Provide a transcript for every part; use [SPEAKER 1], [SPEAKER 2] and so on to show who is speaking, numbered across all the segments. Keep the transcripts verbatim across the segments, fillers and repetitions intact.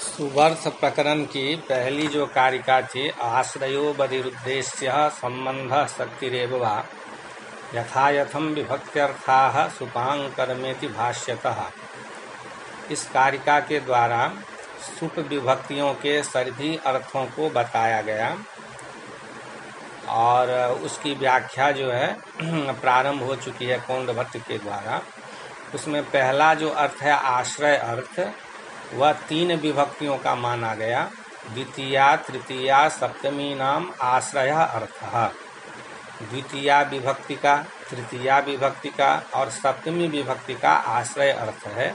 [SPEAKER 1] सुबर्थ प्रकरण की पहली जो कारिका थी, आश्रयो बधिरुद्देश्य संबंध शक्तिरेव वा यथायथम विभक्त्यर्थाः सुपांकरमेति भाष्यतः। इस कारिका के द्वारा सुप विभक्तियों के सभी अर्थों को बताया गया और उसकी व्याख्या जो है प्रारंभ हो चुकी है कौंड भट्ट के द्वारा। उसमें पहला जो अर्थ है आश्रय अर्थ, वह तीन विभक्तियों का माना गया। द्वितीया तृतीया सप्तमी नाम आश्रय अर्थः। द्वितीया विभक्ति का, तृतीया विभक्ति का और सप्तमी विभक्ति का आश्रय अर्थ है।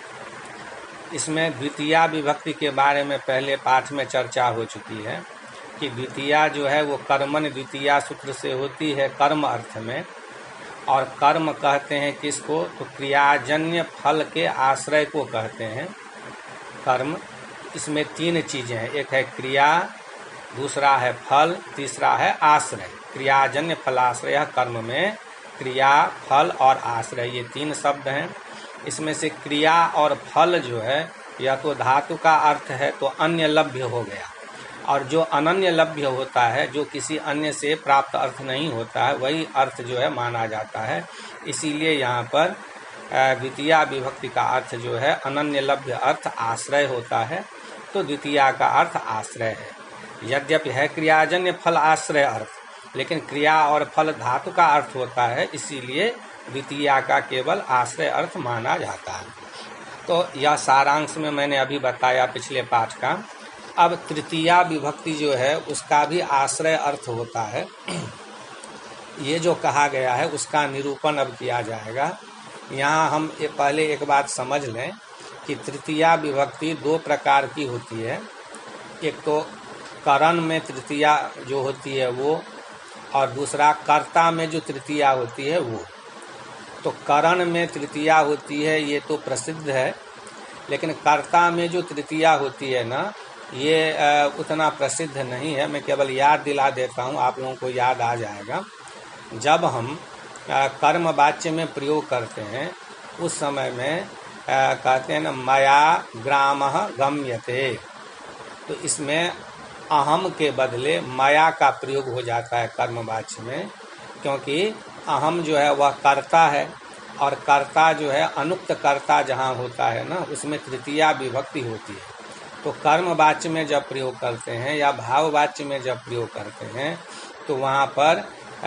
[SPEAKER 1] इसमें द्वितीया विभक्ति के बारे में पहले पाठ में चर्चा हो चुकी है कि द्वितीया जो है वो कर्मण द्वितीया सूत्र से होती है कर्म अर्थ में। और कर्म कहते हैं किसको, तो क्रियाजन्य फल के आश्रय को कहते हैं कर्म। इसमें तीन चीजें हैं, एक है क्रिया, दूसरा है फल, तीसरा है आश्रय। क्रियाजन्य फलाश्रय कर्म में क्रिया, फल और आश्रय ये तीन शब्द हैं। इसमें से क्रिया और फल जो है यह तो धातु का अर्थ है तो अन्य लभ्य हो गया, और जो अनन्य लभ्य होता है, जो किसी अन्य से प्राप्त अर्थ नहीं होता है, वही अर्थ जो है माना जाता है। इसीलिए यहाँ पर द्वितीया विभक्ति का अर्थ जो है अनन्य लभ्य अर्थ आश्रय होता है, तो द्वितीया का अर्थ आश्रय है। यद्यपि है क्रियाजन्य फल आश्रय अर्थ, लेकिन क्रिया और फल धातु का अर्थ होता है, इसीलिए द्वितीया का केवल आश्रय अर्थ माना जाता है। तो यह सारांश में मैंने अभी बताया पिछले पाठ का। अब तृतीया विभक्ति जो है उसका भी आश्रय अर्थ होता है। ये जो कहा गया है उसका निरूपण अब किया जाएगा। यहाँ हम एक पहले एक बात समझ लें कि तृतीया विभक्ति दो प्रकार की होती है। एक तो करण में तृतीया जो होती है वो, और दूसरा कर्ता में जो तृतीया होती है वो। तो करण में तृतीया होती है ये तो प्रसिद्ध है, लेकिन कर्ता में जो तृतीया होती है ना, ये उतना प्रसिद्ध नहीं है। मैं केवल याद दिला देता हूँ, आप लोगों को याद आ जाएगा। जब हम कर्म वाच्य में प्रयोग करते हैं उस समय में कहते हैं ना मया ग्रामः गम्यते, तो इसमें अहम के बदले मया का प्रयोग हो जाता है कर्म वाच्य में, क्योंकि अहम जो है वह कर्ता है और कर्ता जो है अनुक्त कर्ता जहाँ होता है ना, उसमें तृतीया विभक्ति होती है। तो कर्म वाच्य में जब प्रयोग करते हैं या भाव वाच्य में जब प्रयोग करते हैं तो वहाँ पर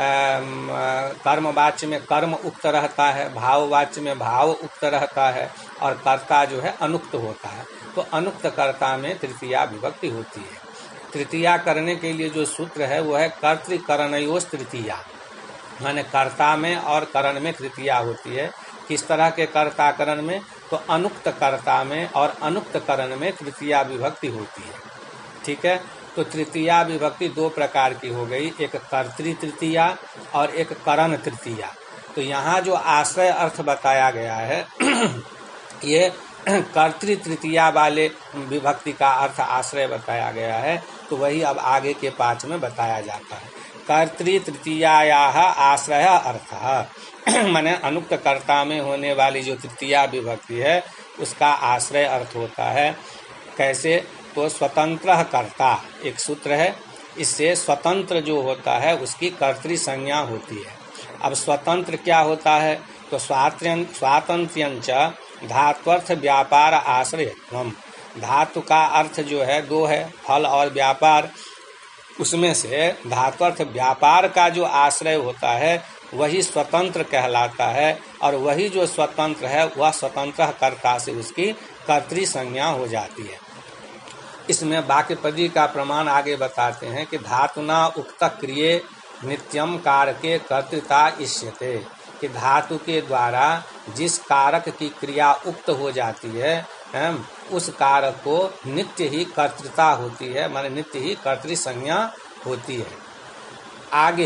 [SPEAKER 1] कर्म वाच्य में कर्म उक्त रहता है, भाव वाच्य में भाव उक्त रहता है और कर्ता जो है अनुक्त होता है। तो अनुक्त कर्ता में तृतीया विभक्ति होती है। तृतीया करने के लिए जो सूत्र है वो है कर्तृकरणयोस् तृतीया, माने कर्ता में और करण में तृतीया होती है। किस तरह के कर्ता करण में, तो अनुक्त कर्ता में और अनुक्त करण में तृतीया विभक्ति होती है। ठीक है, तो तृतीया विभक्ति दो प्रकार की हो गई, एक कर्तृ तृतीया और एक करण तृतीया। तो यहाँ जो आश्रय अर्थ बताया गया है ये कर्तृ तृतीया वाले विभक्ति का अर्थ आश्रय बताया गया है, तो वही अब आगे के पाठ में बताया जाता है। कर्तृ तृतीयायाः आश्रय अर्थः माने अनुक्त कर्ता में होने वाली जो तृतीया विभक्ति है उसका आश्रय अर्थ होता है। कैसे, तो स्वतंत्र कर्ता एक सूत्र है, इससे स्वतंत्र जो होता है उसकी कर्तृ संज्ञा होती है। अब स्वतंत्र क्या होता है, तो स्वातंत्र्यंच धात्वर्थ व्यापार आश्रयत्वम्। धातु का अर्थ जो है दो है, फल और व्यापार। उसमें से धात्वर्थ व्यापार का जो आश्रय होता है वही स्वतंत्र कहलाता है, और वही जो स्वतंत्र है वह स्वतंत्र कर्ता से उसकी कर्तृ संज्ञा हो जाती है। इसमें वाक्यपदी का प्रमाण आगे बताते हैं कि धातुना उक्त क्रिये नित्यम कारके कर्तृता इष्यते, कि धातु के द्वारा जिस कारक की क्रिया उक्त हो जाती है उस कारक को नित्य ही कर्तृता होती है, माने नित्य ही कर्तृ संज्ञा होती है। आगे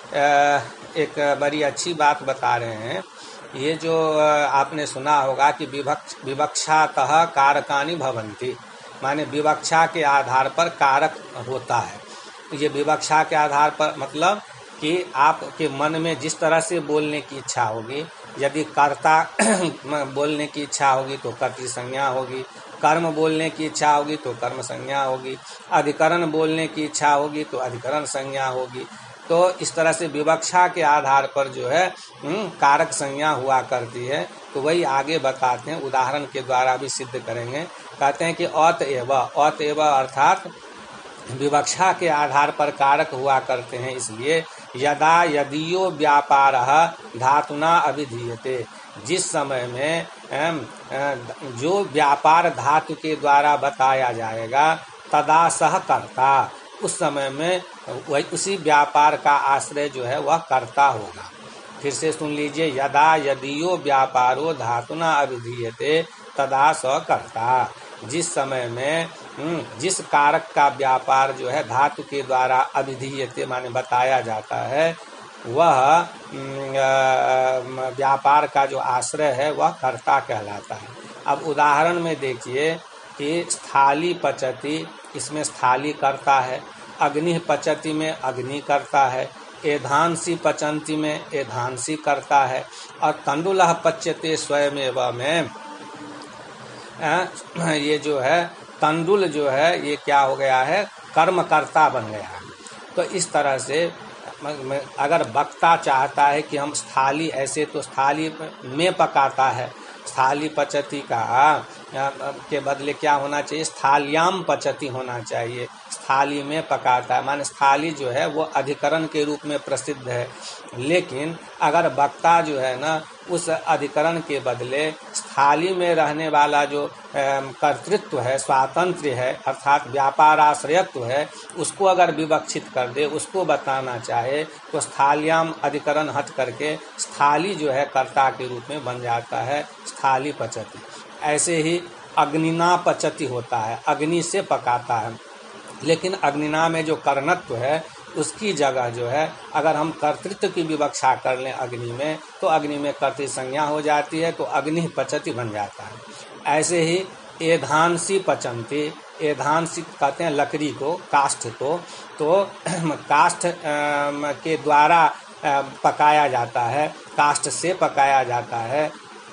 [SPEAKER 1] एक बड़ी अच्छी बात बता रहे हैं। ये जो आपने सुना होगा कि विवक्ष विवक्षातः कारकानि भवन्ति, माने विवक्षा के आधार पर कारक होता है। ये विवक्षा के आधार पर मतलब कि आपके मन में जिस तरह से बोलने की इच्छा होगी, यदि कर्ता बोलने की इच्छा होगी तो कर्तृ संज्ञा होगी, कर्म बोलने की इच्छा होगी तो कर्म संज्ञा होगी, अधिकरण बोलने की इच्छा होगी तो अधिकरण संज्ञा होगी। तो इस तरह से विवक्षा के आधार पर जो है कारक संज्ञा हुआ करती है। तो वही आगे बताते हैं, उदाहरण के द्वारा भी सिद्ध करेंगे। कहते हैं कि अतएव, अतएव अर्थात विवक्षा के आधार पर कारक हुआ करते हैं, इसलिए यदा यदीयो व्यापारः धातुना अभिधीयते, जिस समय में जो व्यापार धातु के द्वारा बताया जाएगा, तदा सह कर्ता, उस समय में वही उसी व्यापार का आश्रय जो है वह कर्ता होगा। फिर से सुन लीजिए, यदा यदीयो व्यापारो धातुना अभिधीयते तदा स कर्ता, जिस समय में जिस कारक का व्यापार जो है धातु के द्वारा अभिधीयते माने बताया जाता है, वह व्यापार का जो आश्रय है वह कर्ता कहलाता है। अब उदाहरण में देखिए कि स्थाली पचति, इसमें स्थाली कर्ता है, अग्नि पचति में अग्नि कर्ता है, एधांसी पचंती में एधांसी करता है, और तंडुलः पच्यते स्वयमेव में ये जो है तंडुल जो है ये क्या हो गया है, कर्मकर्ता बन गया है। तो इस तरह से अगर वक्ता चाहता है कि हम स्थाली, ऐसे तो स्थाली में पकाता है, स्थाली पचती का के बदले क्या होना चाहिए, स्थालियाम पचती होना चाहिए, स्थाली में पकाता है, माने स्थाली जो है वो अधिकरण के रूप में प्रसिद्ध है। लेकिन अगर वक्ता जो है ना उस अधिकरण के बदले स्थाली में रहने वाला जो कर्तृत्व है, स्वातंत्र्य है, अर्थात व्यापाराश्रयत्व है, उसको अगर विवक्षित कर दे, उसको बताना चाहे, तो स्थालियाम अधिकरण हट करके स्थाली जो है कर्ता के रूप में बन जाता है, स्थाली पचती। ऐसे ही अग्निना पचती होता है, अग्नि से पकाता है, लेकिन अग्निना में जो कर्णत्व है उसकी जगह जो है अगर हम कर्तृत्व की विवक्षा कर लें अग्नि में, तो अग्नि में कर्तृ संज्ञा हो जाती है, तो अग्नि पचती बन जाता है। ऐसे ही एधांसी पचंती, एधांसी कहते हैं लकड़ी को, काष्ठ को, तो काष्ठ के द्वारा पकाया जाता है, काष्ठ से पकाया जाता है।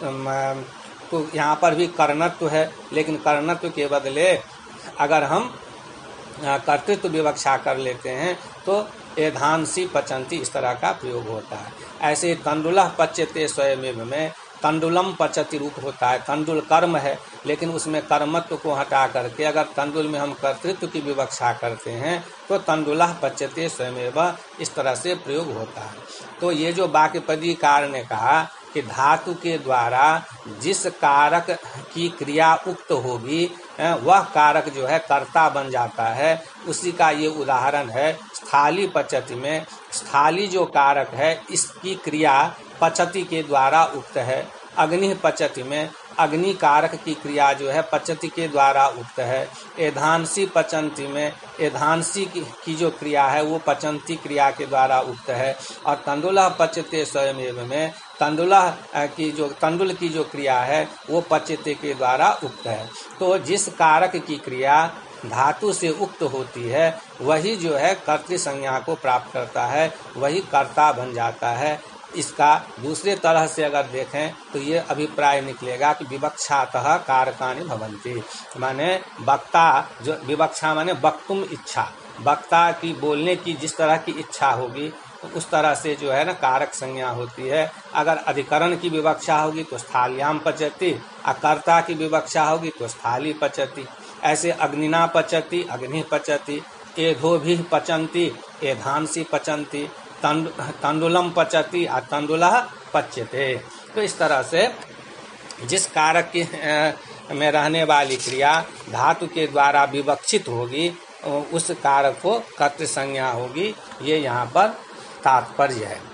[SPEAKER 1] तो यहाँ पर भी कर्णत्व है, लेकिन कर्णत्व के बदले अगर हम कर्तृत्व विवक्षा कर लेते हैं तो एधांसी पचंती इस तरह का प्रयोग होता है। ऐसे तंडुलः पच्यते स्वयमेव में तंडुलम पचति रूप होता है। तंडुल कर्म है, लेकिन उसमें कर्मत्व को हटा करके अगर तंडुल में हम कर्तृत्व की विवक्षा करते हैं तो तंडुलः पच्यते स्वयमेव इस तरह से प्रयोग होता है। तो ये जो वाक्यपदीकार ने कहा कि धातु के द्वारा जिस कारक की क्रिया उक्त होगी वह कारक जो है कर्ता बन जाता है, उसी का ये उदाहरण है। स्थाली पचति में स्थाली जो कारक है इसकी क्रिया पचति के द्वारा उक्त है। अग्नि पचति में अग्नि कारक की क्रिया जो है पचति के द्वारा उक्त है। एधांसी पचंती में एधांसी की, की जो क्रिया है वो पचंती क्रिया के द्वारा उक्त है। और तंडुलः पचते स्वयमेव में तंडुलः की जो तंडुल की जो क्रिया है वो पचते के द्वारा उक्त है। तो जिस कारक की क्रिया धातु से उक्त होती है वही जो है कर्तृ संज्ञा को प्राप्त करता है, वही कर्ता बन जाता है। इसका दूसरे तरह से अगर देखें तो ये अभिप्राय निकलेगा कि विवक्षातः कारकानि भवन्ति, माने वक्ता जो विवक्षा माने वक्तुम इच्छा, वक्ता की बोलने की जिस तरह की इच्छा होगी तो उस तरह से जो है ना कारक संज्ञा होती है। अगर अधिकरण की विवक्षा होगी तो स्थालियाम पचति, और कर्ता की विवक्षा होगी तो स्थाली पचति। ऐसे अग्निना पचति अग्नि पचति, एधो भी पचंती एधांसी पचंती, तंडुलम पचति आ तंडुलः पच्यते। तो इस तरह से जिस कारक की में रहने वाली क्रिया धातु के द्वारा विवक्षित होगी उस कारक को कर्तृ संज्ञा होगी, ये यहाँ पर तात्पर्य है।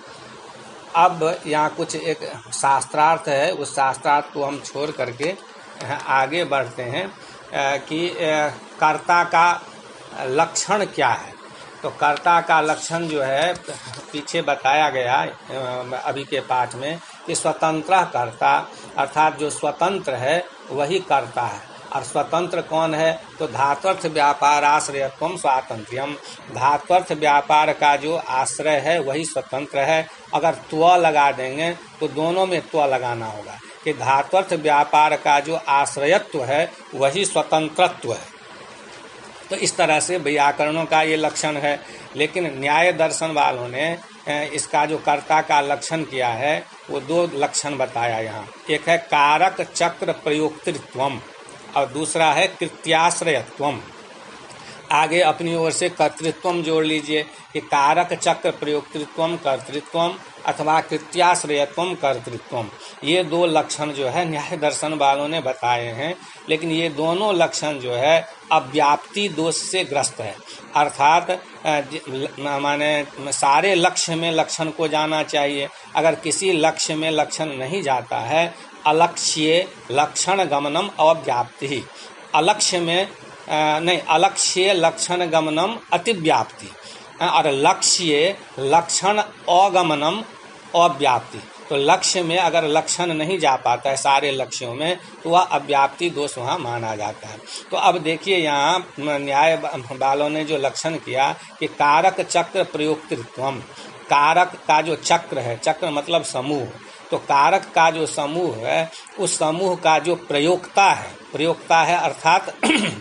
[SPEAKER 1] अब यहाँ कुछ एक शास्त्रार्थ है, उस शास्त्रार्थ को हम छोड़ करके आगे बढ़ते हैं कि कर्ता का लक्षण क्या है। तो कर्ता का लक्षण जो है पीछे बताया गया अभी के पाठ में कि स्वतंत्र कर्ता, अर्थात जो स्वतंत्र है वही कर्ता है। और स्वतंत्र कौन है तो धात्वर्थ व्यापार आश्रयत्वम स्वातंत्र्यम, धात्वर्थ व्यापार का जो आश्रय है वही स्वतंत्र है। अगर त्व लगा देंगे तो दोनों में त्व लगाना होगा, कि धात्वर्थ व्यापार का जो आश्रयत्व है वही स्वतंत्रत्व है। तो इस तरह से व्याकरणों का ये लक्षण है। लेकिन न्याय दर्शन वालों ने इसका जो कर्ता का लक्षण किया है वो दो लक्षण बताया यहाँ। एक है कारक चक्र प्रयोक्तृत्वम और दूसरा है कृत्याश्रयत्वम। आगे अपनी ओर से कर्तृत्वम जोड़ लीजिए कि कारक चक्र प्रयोक्तृत्वम कर्तृत्वम अथवा कृत्याश्रयत्वम कर्तृत्वम। ये दो लक्षण जो है न्याय दर्शन वालों ने बताए हैं। लेकिन ये दोनों लक्षण जो है अव्याप्ति दोष से ग्रस्त है। अर्थात माने सारे लक्ष्य में लक्षण को जाना चाहिए। अगर किसी लक्ष्य में लक्षण नहीं जाता है, अलक्ष्ये लक्षण गमनम अव्याप्ति। अलक्ष्य में नहीं, अलक्ष्य लक्षण गमनम अतिव्याप्ति और लक्ष्य लक्षण अगमनम अव्याप्ति। तो लक्ष्य में अगर लक्षण नहीं जा पाता है सारे लक्ष्यों में तो वह अव्याप्ति दोष वहाँ माना जाता है। तो अब देखिए यहाँ न्याय वालों ने जो लक्षण किया कि कारक चक्र प्रयोक्तृत्वम, कारक का जो चक्र है, चक्र मतलब समूह, तो कारक का जो समूह है उस समूह का जो प्रयोक्ता है, प्रयोक्ता है अर्थात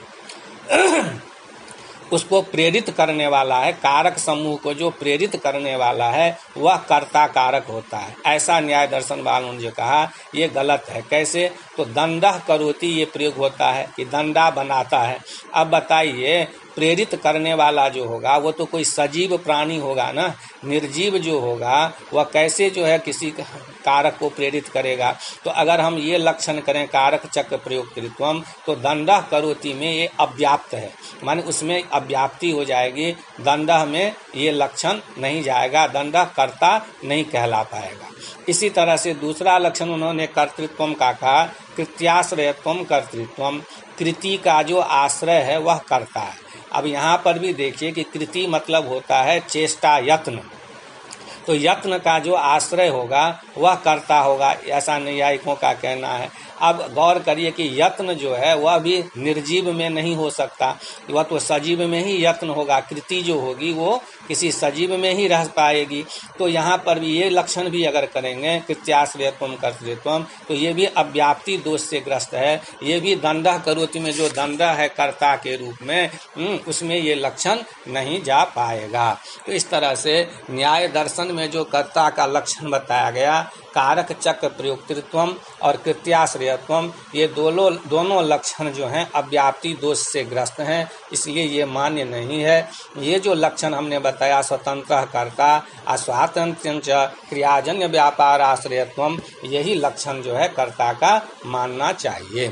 [SPEAKER 1] उसको प्रेरित करने वाला है, कारक समूह को जो प्रेरित करने वाला है वह कर्ता कारक होता है। ऐसा न्याय दर्शन वालों ने जो कहा ये गलत है। कैसे? तो दंडः करोति ये प्रयोग होता है कि दंडा बनाता है। अब बताइए प्रेरित करने वाला जो होगा वो तो कोई सजीव प्राणी होगा ना, निर्जीव जो होगा वह कैसे जो है किसी कारक को प्रेरित करेगा। तो अगर हम ये लक्षण करें कारक चक्र प्रयोक्तृत्वम तो दंडः करोति में ये अव्याप्त है, माने उसमें अव्याप्ति हो जाएगी। दंडः में ये लक्षण नहीं जाएगा, दंडः कर्ता नहीं कहला पाएगा। इसी तरह से दूसरा लक्षण उन्होंने कर्तृत्वम का कहा, कृत्याश्रयत्वम कर्तृत्वम। कृति का जो आश्रय है वह कर्ता है। अब यहाँ पर भी देखिए कि कृति मतलब होता है चेष्टा, यत्न। तो यत्न का जो आश्रय होगा वह कर्ता होगा, ऐसा न्यायिकों का कहना है। अब गौर करिए कि यत्न जो है वह भी निर्जीव में नहीं हो सकता, वह तो सजीव में ही यत्न होगा। कृति जो होगी वो किसी सजीव में ही रह पाएगी। तो यहाँ पर भी ये लक्षण भी अगर करेंगे कृत्याश्रयत्वम कर्तृत्वम तो ये भी अव्याप्ति दोष से ग्रस्त है। ये भी दंडः करोति में जो दंडः है कर्ता के रूप में, उसमें ये लक्षण नहीं जा पाएगा। तो इस तरह से न्याय दर्शन में जो कर्ता का लक्षण बताया गया कारक चक्र प्रयोक्तृत्वम और कृत्याश्रयत्वम, ये दोनों दोनों लक्षण जो हैं अव्याप्ति दोष से ग्रस्त हैं, इसलिए ये मान्य नहीं है। ये जो लक्षण हमने बताया स्वतंत्र कर्ता अस्वातंत्र क्रियाजन्य व्यापार आश्रयत्वम, यही लक्षण जो है कर्ता का मानना चाहिए।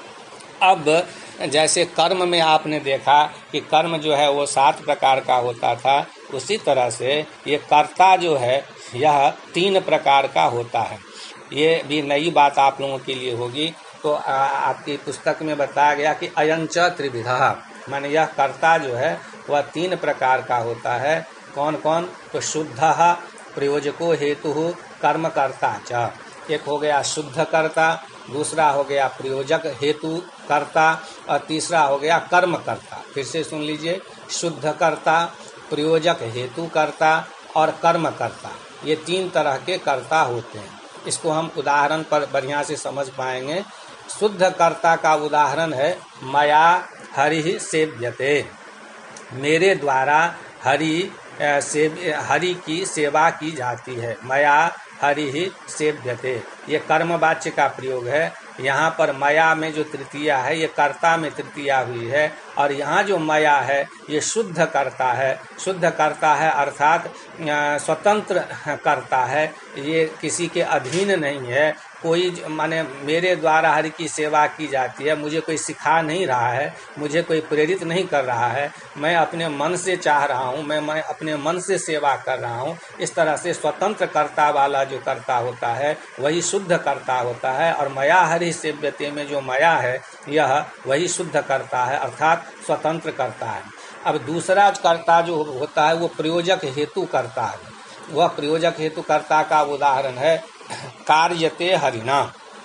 [SPEAKER 1] अब जैसे कर्म में आपने देखा कि कर्म जो है वो सात प्रकार का होता था, उसी तरह से ये कर्ता जो है यह तीन प्रकार का होता है। ये भी नई बात आप लोगों के लिए होगी। तो आ, आपकी पुस्तक में बताया गया कि अयंच त्रिविधा, माने यह कर्ता जो है वह तीन प्रकार का होता है। कौन कौन? तो शुद्धः प्रयोजको हेतु कर्मकर्ता च। एक हो गया शुद्ध कर्ता, दूसरा हो गया प्रयोजक हेतु कर्ता और तीसरा हो गया कर्म कर्ता। फिर से सुन लीजिए, शुद्ध कर्ता, प्रयोजक हेतु कर्ता और कर्म कर्ता, ये तीन तरह के कर्ता होते हैं। इसको हम उदाहरण पर बढ़िया से समझ पाएंगे। शुद्ध कर्ता का उदाहरण है मया हरि सेव्यते, मेरे द्वारा हरि से हरि की सेवा की जाती है। मया हरि सेव्यते, ये कर्मवाच्य का प्रयोग है। यहाँ पर मया में जो तृतीया है ये कर्ता में तृतीया हुई है, और यहाँ जो मया है ये शुद्ध कर्ता है। शुद्ध कर्ता है अर्थात स्वतंत्र कर्ता है, ये किसी के अधीन नहीं है। कोई माने मेरे द्वारा हरि की सेवा की जाती है, मुझे कोई सिखा नहीं रहा है, मुझे कोई प्रेरित नहीं कर रहा है, मैं अपने मन से चाह रहा हूँ, मैं मैं अपने मन से सेवा कर रहा हूँ। इस तरह से स्वतंत्र कर्ता वाला जो कर्ता होता है वही शुद्ध कर्ता होता है। और मया हरि सेव्यते में जो मया है यह वही शुद्ध कर्ता है अर्थात स्वतंत्र कर्ता है। अब दूसरा कर्ता जो होता है वो प्रयोजक हेतु कर्ता है। वह प्रयोजक हेतु कर्ता का उदाहरण है कार्यते हरिणा।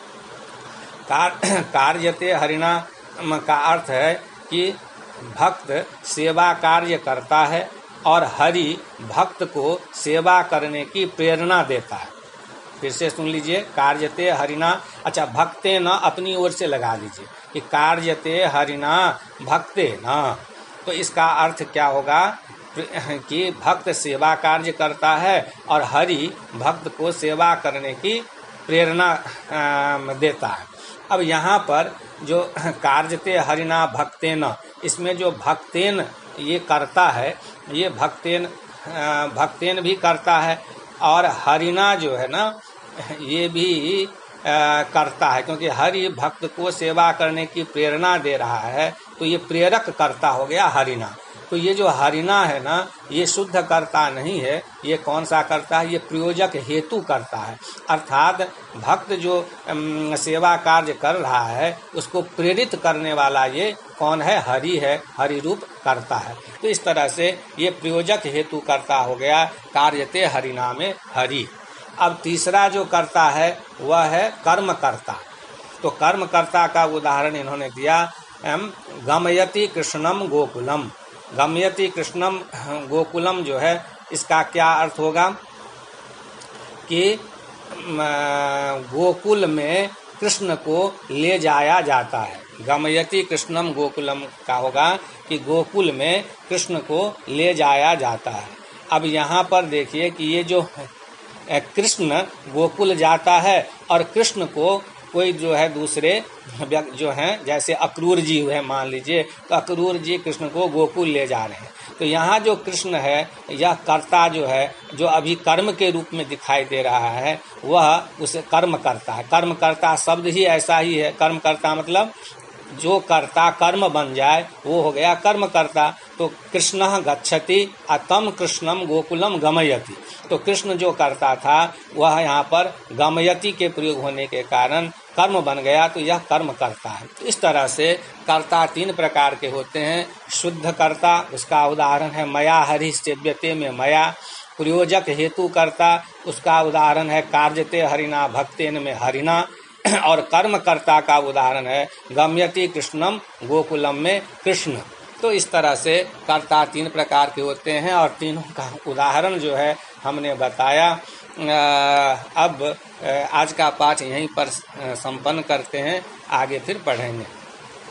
[SPEAKER 1] कार, कार्यते हरिणा का अर्थ है कि भक्त सेवा कार्य करता है और हरि भक्त को सेवा करने की प्रेरणा देता है। फिर से सुन लीजिए, कार्यते हरिना, अच्छा भक्ते न अपनी ओर से लगा लीजिए कि कार्यते हरिना भक्ते न, तो इसका अर्थ क्या होगा कि भक्त सेवा कार्य करता है और हरि भक्त को सेवा करने की प्रेरणा देता है। अब यहाँ पर जो कार्यते हरिना भक्तेन, इसमें जो भक्तेन ये करता है, ये भक्तेन भक्तेन भी करता है और हरिना जो है ना ये भी आ, करता है, क्योंकि हरि भक्त को सेवा करने की प्रेरणा दे रहा है, तो ये प्रेरक करता हो गया हरिना। तो ये जो हरिना है ना ये शुद्ध करता नहीं है, ये कौन सा करता है, ये प्रयोजक हेतु करता है। अर्थात भक्त जो सेवा कार्य कर रहा है उसको प्रेरित करने वाला ये कौन है, हरि है, हरि रूप करता है। तो इस तरह से ये प्रयोजक हेतु करता हो गया कार्यते हरिना में हरि। अब तीसरा जो करता है वह है कर्मकर्ता। तो कर्मकर्ता का उदाहरण इन्होंने दिया, गमयति कृष्णम गोकुलम। गमयति कृष्णम गोकुलम जो है इसका क्या अर्थ होगा कि गोकुल में कृष्ण को ले जाया जाता है। गमयति कृष्णम गोकुलम का होगा कि गोकुल में कृष्ण को ले जाया जाता है। अब यहाँ पर देखिए कि ये जो कृष्ण गोकुल जाता है और कृष्ण को कोई जो है दूसरे जो हैं जैसे अक्रूर जी हुए मान लीजिए, तो अक्रूर जी कृष्ण को गोकुल ले जा रहे हैं। तो यहाँ जो कृष्ण है यह कर्ता जो है जो अभी कर्म के रूप में दिखाई दे रहा है वह उसे कर्म करता है। कर्म करता शब्द ही ऐसा ही है, कर्म करता मतलब जो कर्ता कर्म बन जाए वो हो गया कर्म करता। तो कृष्ण गच्छति अतम कृष्णम गोकुलम गमयति, तो कृष्ण जो करता था वह यहाँ पर गमयति के प्रयोग होने के कारण कर्म बन गया, तो यह कर्म करता है। तो इस तरह से कर्ता तीन प्रकार के होते हैं। शुद्ध कर्ता, उसका उदाहरण है मया हरि सेव्यते में मया। प्रयोजक हेतु कर्ता, उसका उदाहरण है कार्यते हरिना भक्तेन में हरिना। और कर्म कर्ता का उदाहरण है गम्यति कृष्णम गोकुलम में कृष्ण। तो इस तरह से कर्ता तीन प्रकार के होते हैं और तीनों का उदाहरण जो है हमने बताया। अब आज का पाठ यहीं पर संपन्न करते हैं, आगे फिर पढ़ेंगे।